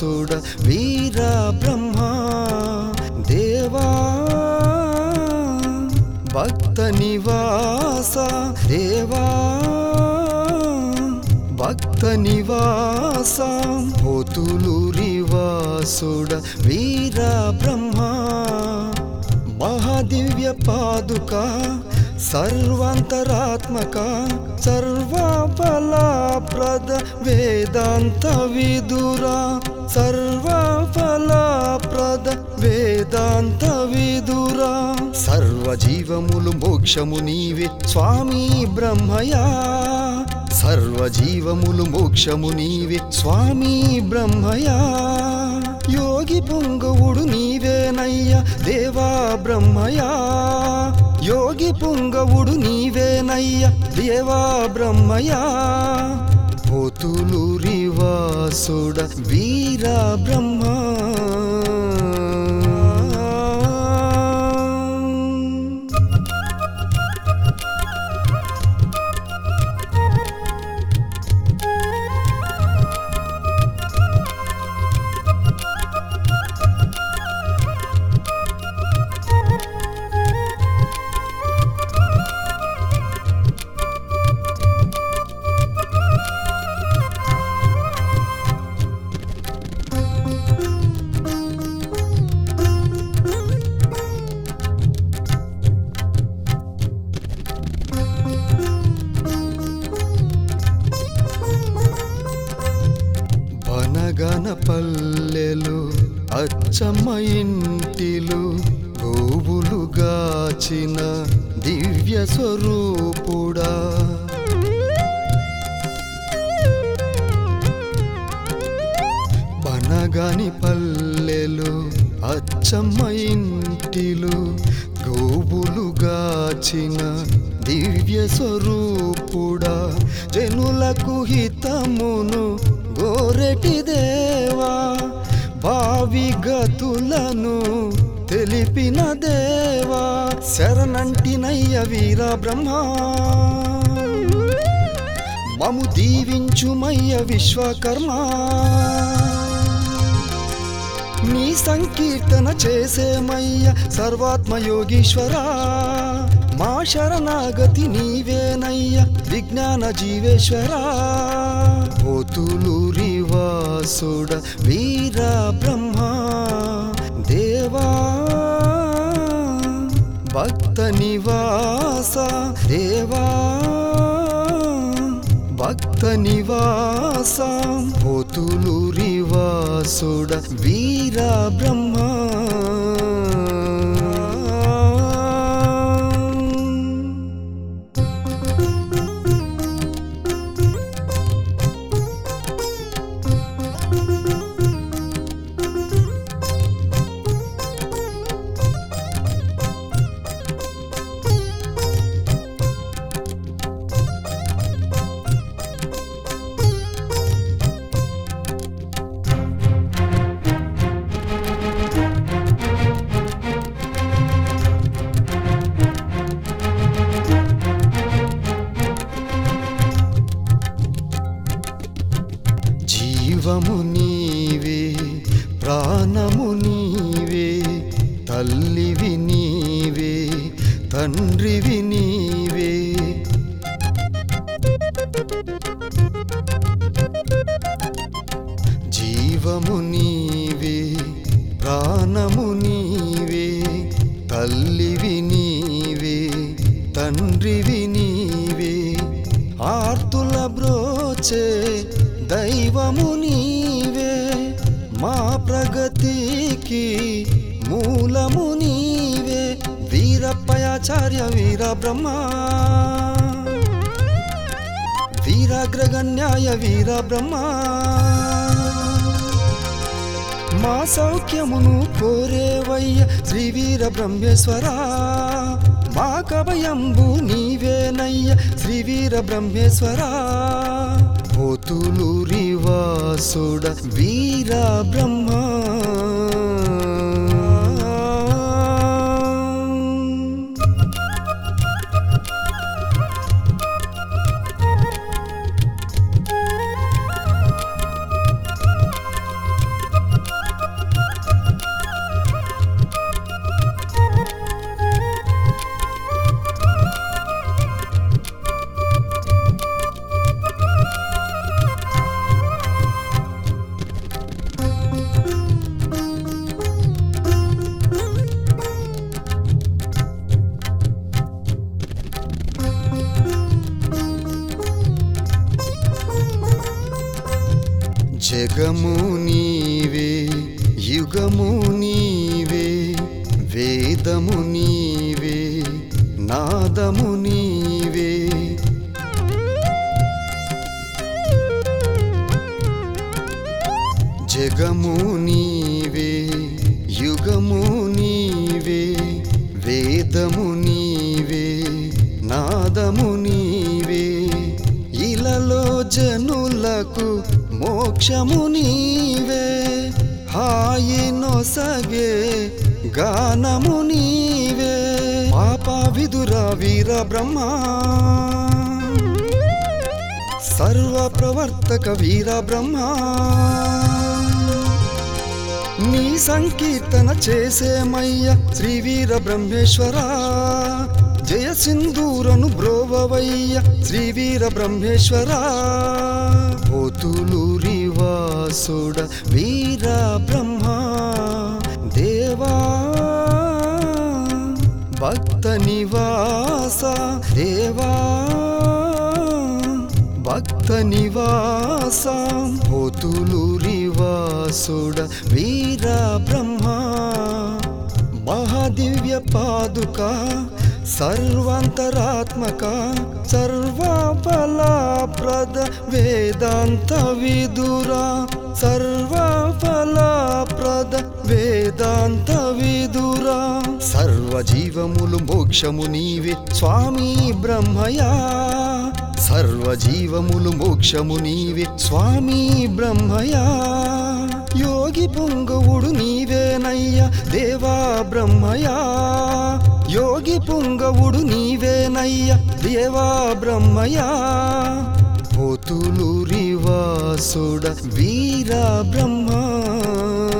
నివాసుడ వీర బ్రహ్మ దేవా భక్త నివాస దేవా భక్త నివాస పోతులూరివాసుడ వీర బ్రహ్మ మహాదివ్య పాదుక సర్వాంతరాత్మక సర్వఫలప్రద వేదాంత విదురా సర్వఫలప్రద వేదాంత విదురా సర్వజీవములు మోక్షము నీవే స్వామి బ్రహ్మయా సర్వజీవములు మోక్షము నీవే స్వామి బ్రహ్మయా యోగి పుంగవుడు నీవేనయ్య దేవా బ్రహ్మయా యోగి పుంగవుడు నీవేనయ్య దేవా బ్రహ్మయా పోతులూరివాసుడ వీర బ్రహ్మ గణపల్లెలు అచ్చమ్మ ఇంటిలు గోవులుగాచిన దివ్య స్వరూపుడా బనగాని పల్లెలు అచ్చమ్మ ఇంటిలు గోవులుగాచిన దివ్య స్వరూపుడా జనులకు హితమును గోరెటి దేవా భావి గతులను తెలిపిన దేవా శరణంటినయ్య వీర బ్రహ్మ మము దీవించుమయ్య విశ్వకర్మ నీ సంకీర్తన చేసేమయ్య సర్వాత్మ యోగీశ్వరా మా శరణాగతి నీవేనయ్య విజ్ఞాన జీవేశ్వరా పోతులూరివాసుడ వీర బ్రహ్మ దేవా భక్త నివాస దేవా భక్త నివాస పోతులూరివాసుడ వీర బ్రహ్మ జీవము నీవే ప్రాణము నీవే తల్లివి నీవే తండ్రివి నీవే జీవము నీవే ప్రాణము నీవే తల్లివి నీవే తండ్రివి నీవే ఆర్తుల బ్రోచే దైవము నీవే మా ప్రగతికి మూలము నీవే వీరప్పయాచార్య వీర బ్రహ్మ వీరాగ్రగణ్యాయ వీర బ్రహ్మ మా సౌఖ్యమును కోరేవయ్య శ్రీ వీర బ్రహ్మేశ్వరా మా కభయంబు నీవేనయ్య శ్రీ వీర బ్రహ్మేశ్వరా పోతులూరివాసుడ వీర బ్రహ్మ జగము నీవే యుగము నీవే వేదము నీవే నాదము నీవే జగము నీవే యుగము నీవే వేదము నీవే నాదము నీవే ఇలలో జనులకు మోక్షము నీవే హాయి నొసగే గానము నీవే పాప విదుర వీర బ్రహ్మ సర్వ ప్రవర్తక వీర బ్రహ్మ నీ సంకీర్తన చేసేమయ్య శ్రీ వీర బ్రహ్మేశ్వర జయ సింధూరను బ్రోవవయ్య శ్రీ వీర బ్రహ్మేశ్వర పోతులూరి వాసుడ వీర బ్రహ్మ దేవా భక్త నివాస దేవా భక్త నివాస పోతులూరి వాసుడ వీర బ్రహ్మ మహాదివ్య పాదుక సర్వాంతరాత్మక సర్వఫలప్రద వేదాంత విదురా సర్వఫలప్రద వేదాంత విదురా సర్వజీవములు మోక్షము నీవే స్వామి బ్రహ్మయా సర్వజీవములు మోక్షము నీవే స్వామి బ్రహ్మయా యోగి పుంగవుడు నీవేనయ్యా దేవా బ్రహ్మయా యోగి పుంగవుడు నీవేనయ్యా దేవా బ్రహ్మయా పోతులూరి వాసుడ వీర బ్రహ్మ